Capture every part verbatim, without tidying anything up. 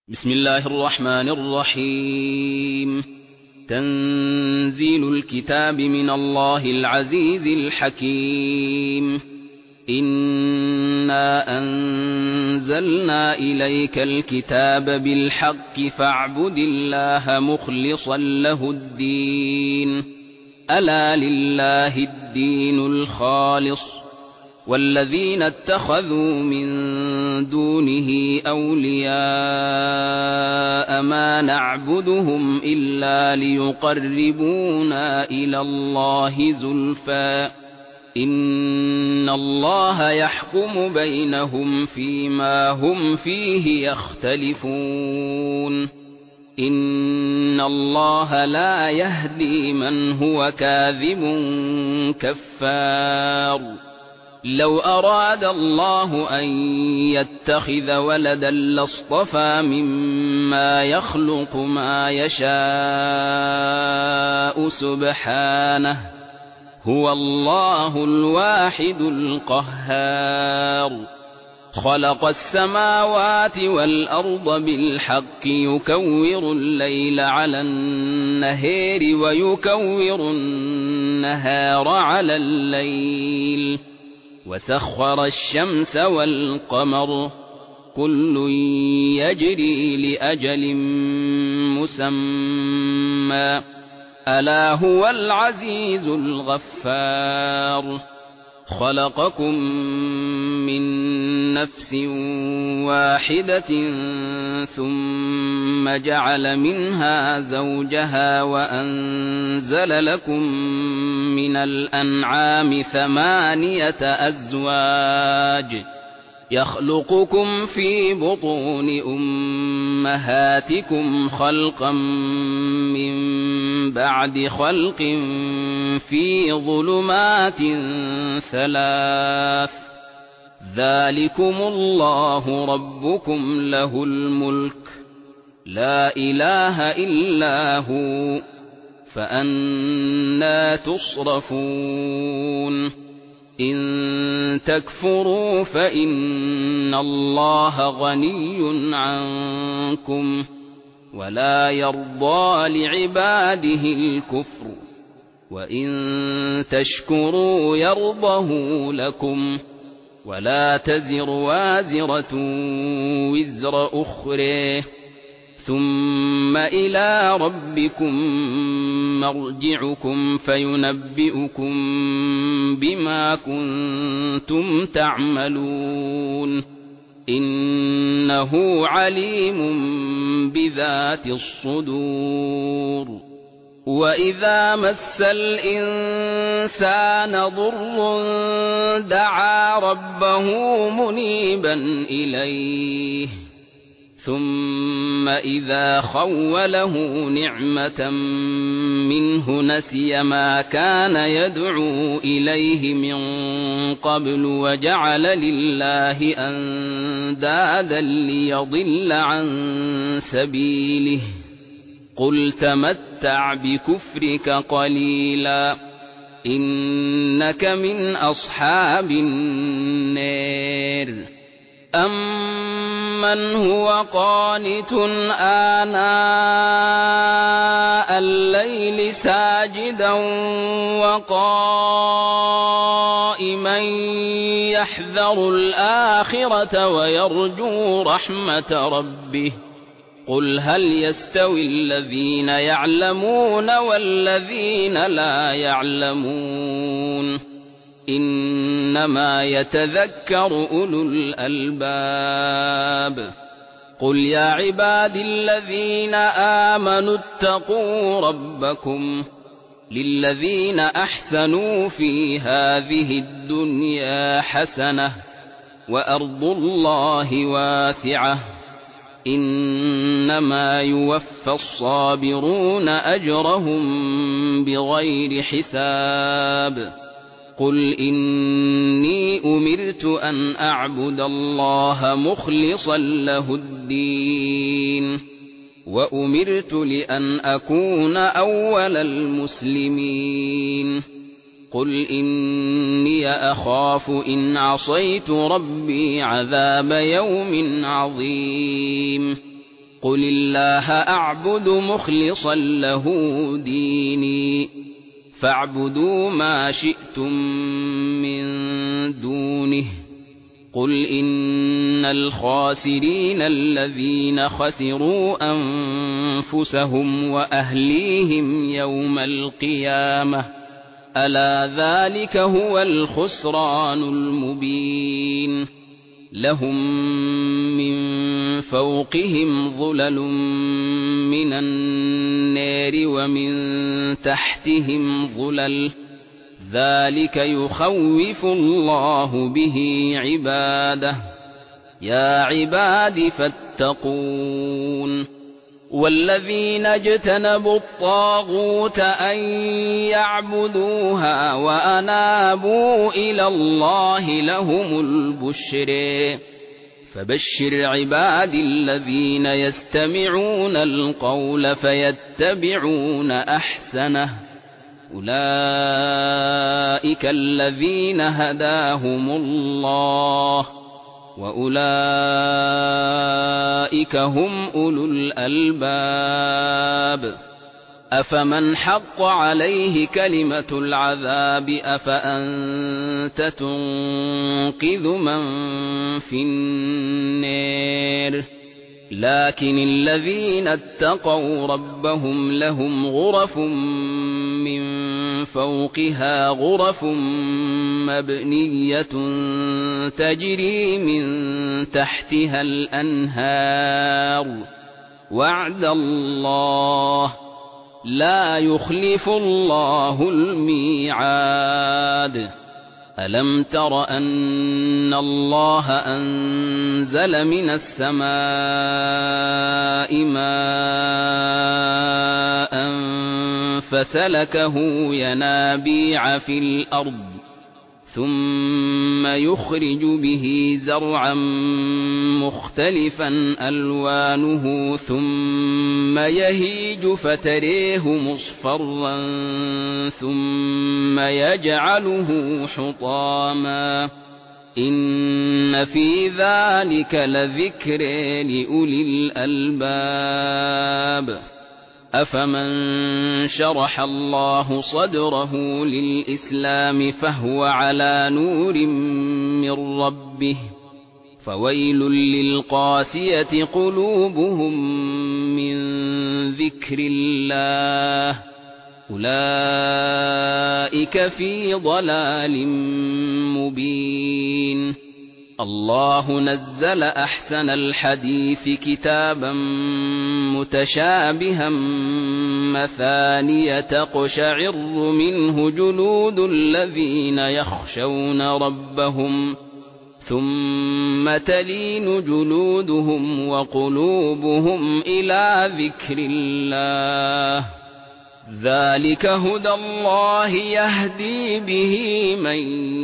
بسم الله الرحمن الرحيم. تنزيل الكتاب من الله العزيز الحكيم. إنا أنزلنا إليك الكتاب بالحق فاعبد الله مخلصا له الدين. ألا لله الدين الخالص والذين اتخذوا من دونه أولياء ما نعبدهم إلا ليقربونا إلى الله زلفى إن الله يحكم بينهم فيما هم فيه يختلفون. إن الله لا يهدي من هو كاذب كفار. لو أراد الله أن يتخذ ولدا لاصطفى مما يخلق ما يشاء سبحانه هو الله الواحد القهار. خلق السماوات والأرض بالحق يكور الليل على النهار ويكور النهار على الليل وسخر الشمس والقمر كل يجري لأجل مسمى ألا هو العزيز الغفار. خلقكم من نفس واحدة ثم جعل منها زوجها وأنزل لكم من الأنعام ثمانية أزواج يخلقكم في بطون أمهاتكم خلقا من بعد خلق في ظلمات ثلاث ذلكم الله ربكم له الملك لا إله إلا هو فأنى تصرفون. إن تكفروا فإن الله غني عنكم ولا يرضى لعباده الكفر وإن تشكروا يرضه لكم ولا تزر وازرة وزر أخرى ثم إلى ربكم مرجعكم فينبئكم بما كنتم تعملون. إنه عليم بذات الصدور. وإذا مس الإنسان ضر دعا ربه منيبا إليه ثم إذا خوله نعمة منه نسي ما كان يدعو إليه من قبل وجعل لله أندادا ليضل عن سبيله. قل تمتع بكفرك قليلا إنك من أصحاب النار. أمن هو قانت آناء الليل ساجدا وقائما يحذر الآخرة ويرجو رحمة ربه. قل هل يستوي الذين يعلمون والذين لا يعلمون إنما يتذكر أولو الألباب. قل يا عبادي الذين آمنوا اتقوا ربكم للذين أحسنوا في هذه الدنيا حسنة وأرض الله واسعة إنما يوفى الصابرون أجرهم بغير حساب. قل إني أمرت أن أعبد الله مخلصا له الدين وأمرت لأن أكون أول المسلمين. قل إني أخاف إن عصيت ربي عذاب يوم عظيم. قل الله أعبد مخلصا له ديني فاعبدوا ما شئتم من دونه قل إن الخاسرين الذين خسروا أنفسهم وأهليهم يوم القيامة ألا ذلك هو الخسران المبين لهم من فوقهم ظلل من النار ومن تحتهم ظلل ذلك يخوف الله به عباده يا عباد فاتقون والذين اجتنبوا الطاغوت أن يعبدوها وأنابوا إلى الله لهم البشر فبشر عبادي الذين يستمعون القول فيتبعون أحسنه أولئك الذين هداهم الله وأولئك هم أولو الألباب أفمن حق عليه كلمة العذاب أفأنت تنقذ من في النار لكن الذين اتقوا ربهم لهم غرف من فوقها غرف مبنية تجري من تحتها الأنهار وعد الله لا يخلف الله الميعاد ألم تر أن الله أنزل من السماء ماء فسلكه ينابيع في الأرض ثم يخرج به زرعا مختلفا ألوانه ثم يهيج فتريه مصفرا ثم يجعله حطاما إن في ذلك لذكر لأولي الألباب أفمن شرح الله صدره للإسلام فهو على نور من ربه فويل للقاسية قلوبهم من ذكر الله أولئك في ضلال مبين الله نزل أحسن الحديث كتابا متشابها مثانية تقشعر منه جلود الذين يخشون ربهم ثم تلين جلودهم وقلوبهم إلى ذكر الله ذلك هدى الله يهدي به من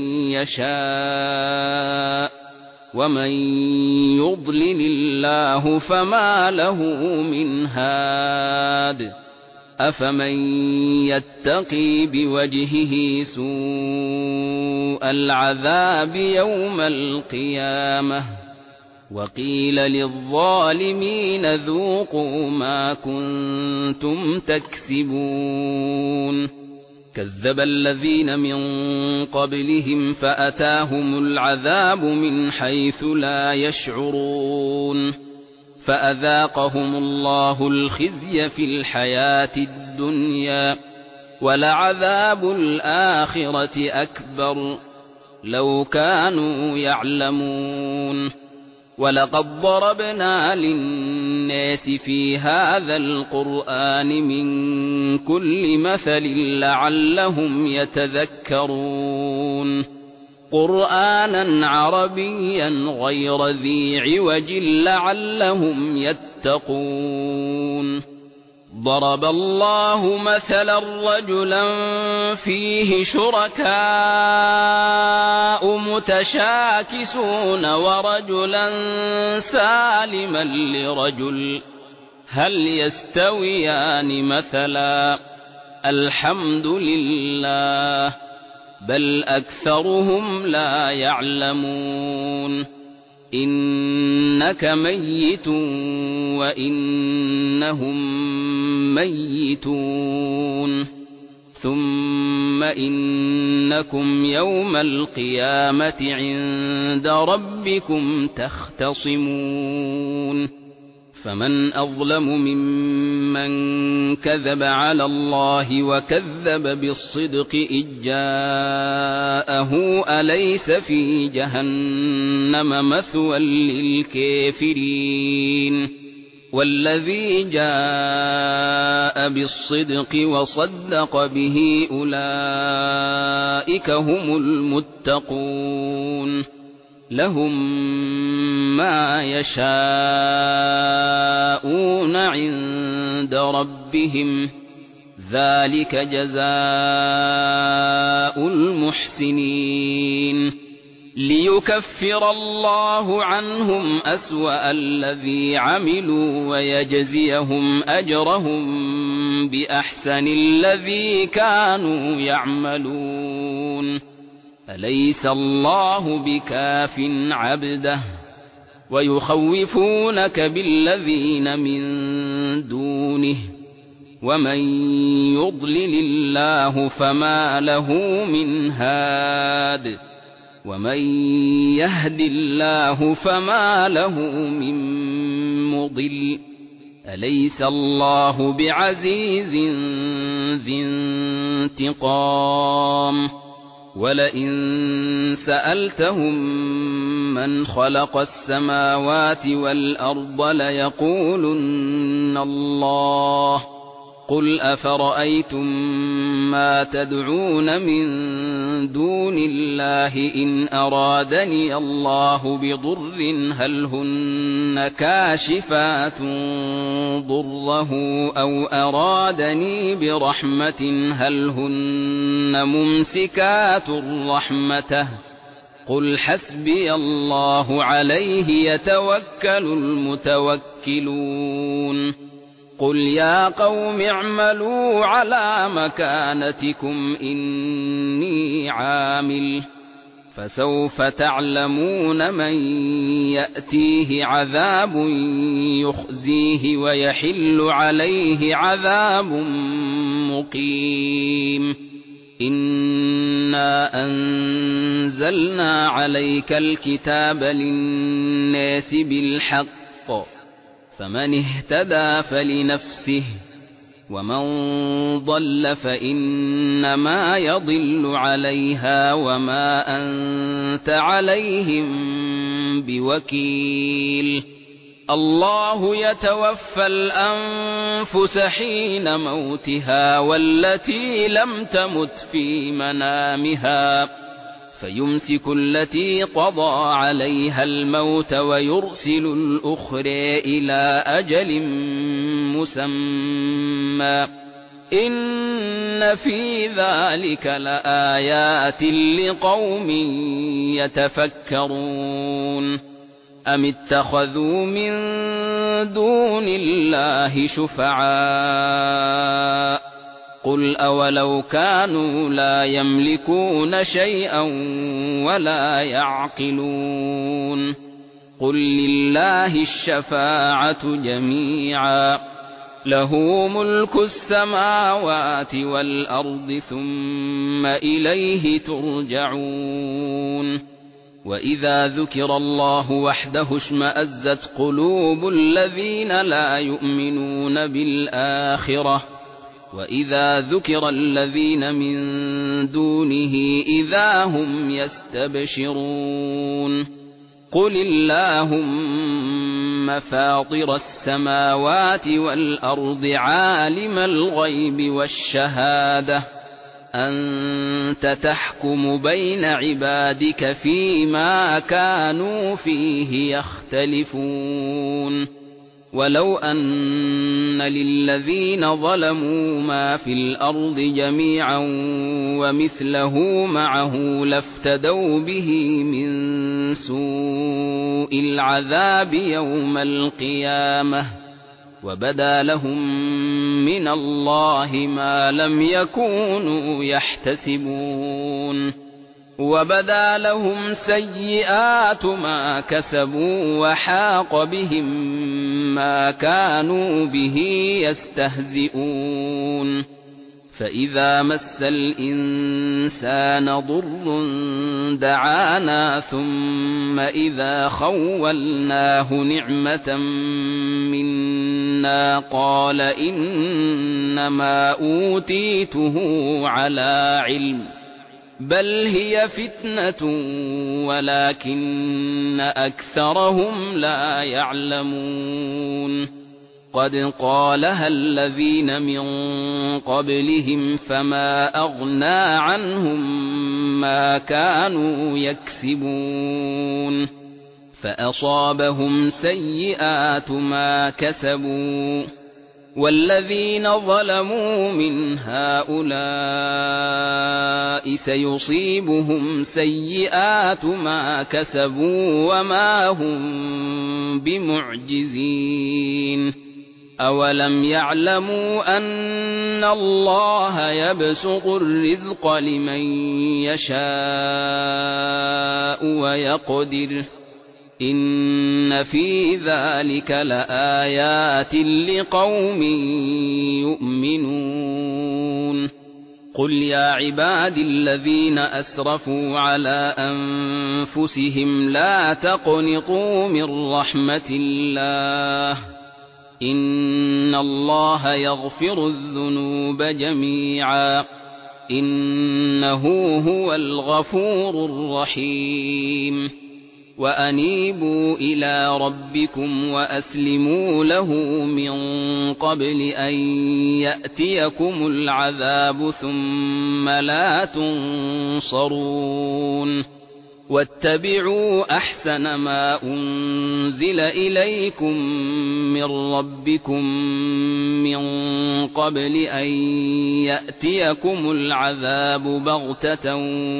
يشاء ومن يضلل الله فما له من هاد أفمن يتقي بوجهه سوء العذاب يوم القيامة وقيل للظالمين ذوقوا ما كنتم تكسبون كذب الذين من قبلهم فأتاهم العذاب من حيث لا يشعرون فأذاقهم الله الخزي في الحياة الدنيا ولعذاب الآخرة أكبر لو كانوا يعلمون ولقد ضربنا للناس في هذا القرآن من كل مثل لعلهم يتذكرون قرآنا عربيا غير ذي عوج لعلهم يتقون ضرب الله مثلا رجلا فيه شركاء متشاكسون ورجلا سالما لرجل هل يستويان مثلا الحمد لله بل أكثرهم لا يعلمون إنك ميت وإنهم ميتون ثم إنكم يوم القيامة عند ربكم تختصمون فمن أظلم ممن كذب على الله وكذب بالصدق إذ جاءه أليس في جهنم مثوى للكافرين والذي جاء بالصدق وصدق به أولئك هم المتقون لهم ما يشاءون عند ربهم ذلك جزاء المحسنين ليكفر الله عنهم أسوأ الذي عملوا ويجزيهم أجرهم بأحسن الذي كانوا يعملون أليس الله بكاف عبده ويخوفونك بالذين من دونه ومن يضلل الله فما له من هاد ومن يهد الله فما له من مضل أليس الله بعزيز ذي انتقام ولئن سألتهم من خلق السماوات والأرض ليقولن الله قل أفرأيتم ما تدعون من دون الله إن أرادني الله بضر هل هن كاشفات ضره أو أرادني برحمة هل هن ممسكات رحمته قل حسبي الله عليه يتوكل المتوكلون قل يا قوم اعملوا على مكانتكم إني عامل فسوف تعلمون من يأتيه عذاب يخزيه ويحل عليه عذاب مقيم إنا أنزلنا عليك الكتاب للناس بالحق فمن اهتدى فلنفسه ومن ضل فإنما يضل عليها وما أنت عليهم بوكيل الله يتوفى الأنفس حين موتها والتي لم تمت في منامها فيمسك التي قضى عليها الموت ويرسل الأخرى إلى أجل مسمى إن في ذلك لآيات لقوم يتفكرون أم اتخذوا من دون الله شفعاء قل أولو كانوا لا يملكون شيئا ولا يعقلون قل لله الشفاعة جميعا له ملك السماوات والأرض ثم إليه ترجعون وإذا ذكر الله وحده اشمأزت قلوب الذين لا يؤمنون بالآخرة وإذا ذكر الذين من دونه إذا هم يستبشرون قل اللهم فاطر السماوات والأرض عالم الغيب والشهادة أنت تحكم بين عبادك فيما كانوا فيه يختلفون ولو أن للذين ظلموا ما في الأرض جميعا ومثله معه لافتدوا به من سوء العذاب يوم القيامة وبدا لهم من الله ما لم يكونوا يحتسبون وبدا لهم سيئات ما كسبوا وحاق بهم ما كانوا به يستهزئون فإذا مس الإنسان ضر دعانا ثم إذا خولناه نعمة منا قال إنما أوتيته على علم بل هي فتنة ولكن أكثرهم لا يعلمون قد قالها الذين من قبلهم فما أغنى عنهم ما كانوا يكسبون فأصابهم سيئات ما كسبوا والذين ظلموا من هؤلاء سيصيبهم سيئات ما كسبوا وما هم بمعجزين أولم يعلموا أن الله يبسط الرزق لمن يشاء ويقدر إن في ذلك لآيات لقوم يؤمنون قل يا عبادي الذين أسرفوا على أنفسهم لا تقنطوا من رحمة الله إن الله يغفر الذنوب جميعا إنه هو الغفور الرحيم وأنيبوا إلى ربكم وأسلموا له من قبل أن يأتيكم العذاب ثم لا تنصرون واتبعوا أحسن ما أنزل إليكم من ربكم من قبل أن يأتيكم العذاب بغتة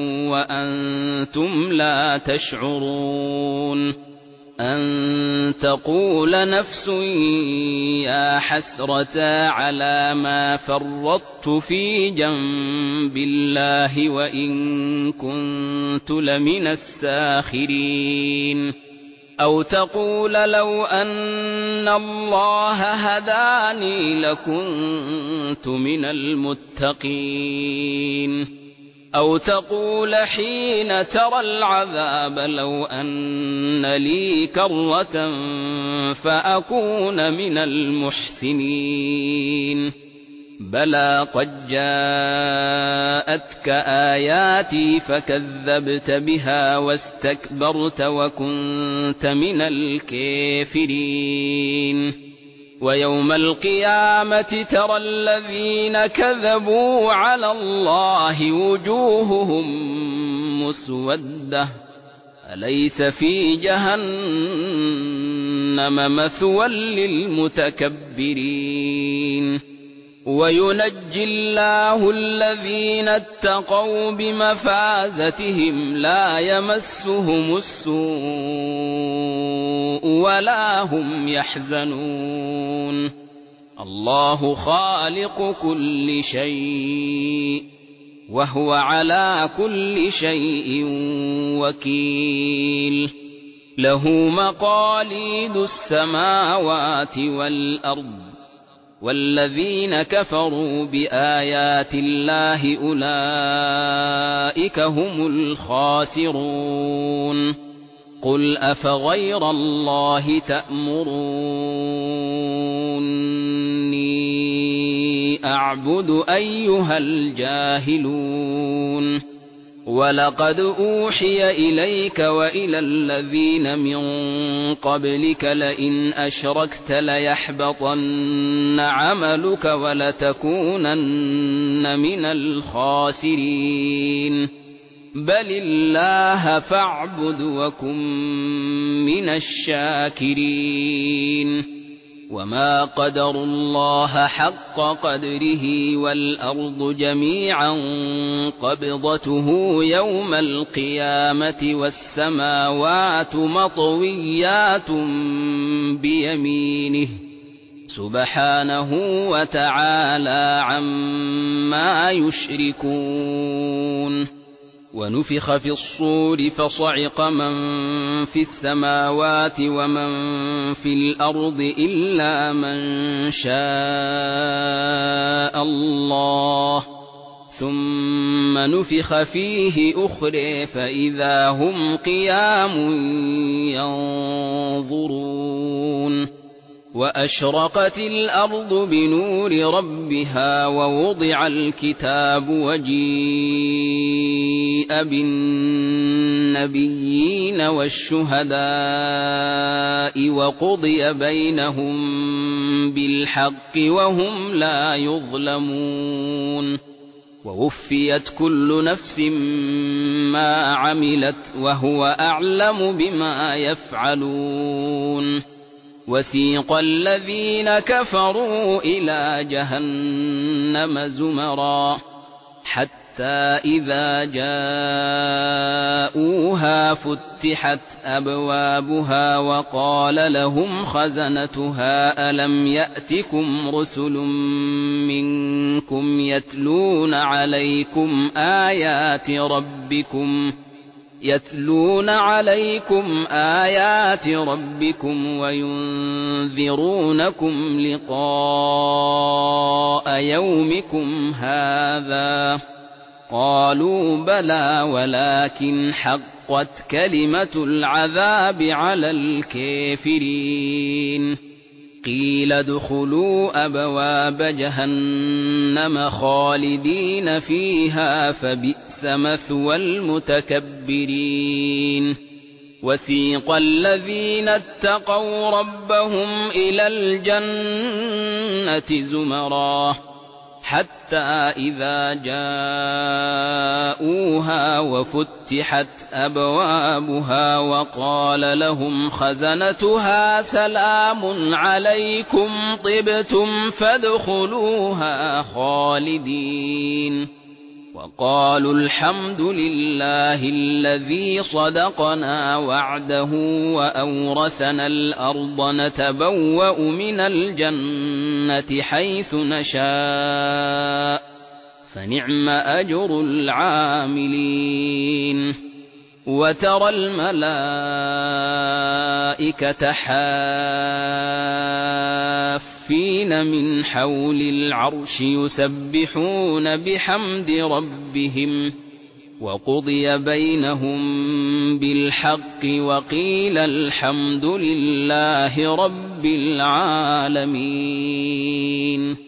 وأنتم لا تشعرون أن تقول نفس يا حسرتا على ما فرطت في جنب الله وإن كنت لمن الساخرين أو تقول لو أن الله هداني لكنت من المتقين أو تقول حين ترى العذاب لو أن لي كرة فأكون من المحسنين بلى قد جاءتك آياتي فكذبت بها واستكبرت وكنت من الكافرين ويوم القيامة ترى الذين كذبوا على الله وجوههم مسودة أليس في جهنم مثوى للمتكبرين وينجي الله الذين اتقوا بمفازتهم لا يمسهم السوء ولا هم يحزنون الله خالق كل شيء وهو على كل شيء وكيل له مقاليد السماوات والأرض والذين كفروا بآيات الله أولئك هم الخاسرون قل أفغير الله تأمروني أعبد أيها الجاهلون ولقد أوحي إليك وإلى الذين من قبلك لئن أشركت ليحبطن عملك ولتكونن من الخاسرين بل الله فاعبد وكن من الشاكرين وما قدروا الله حق قدره والأرض جميعا قبضته يوم القيامة والسماوات مطويات بيمينه سبحانه وتعالى عما يشركون ونفخ في الصور فصعق من في السماوات ومن في الأرض إلا من شاء الله ثم نفخ فيه أخرى فإذا هم قيام ينظرون وأشرقت الأرض بنور ربها ووضع الكتاب وجيء بالنبيين والشهداء وقضي بينهم بالحق وهم لا يظلمون ووفيت كل نفس ما عملت وهو أعلم بما يفعلون وسيق الذين كفروا إلى جهنم زمرا حتى إذا جاءوها فتحت أبوابها وقال لهم خزنتها ألم يأتكم رسل منكم يتلون عليكم آيات ربكم يتلون عليكم آيات ربكم وينذرونكم لقاء يومكم هذا قالوا بلى ولكن حقت كلمة العذاب على الكافرين قيل ادخلوا أبواب جهنم خالدين فيها فبئس مثوى المتكبرين وسيق الذين اتقوا ربهم إلى الجنة زمرا حتى إذا جاءوها وفتحت أبوابها وقال لهم خزنتها سلام عليكم طبتم فادخلوها خالدين وقالوا الحمد لله الذي صدقنا وعده وأورثنا الأرض نتبوأ من الجنة حيث نشاء فنعم أجر العاملين وترى الملائكة حافين من حول العرش يسبحون بحمد ربهم وقضي بينهم بالحق وقيل الحمد لله رب العالمين.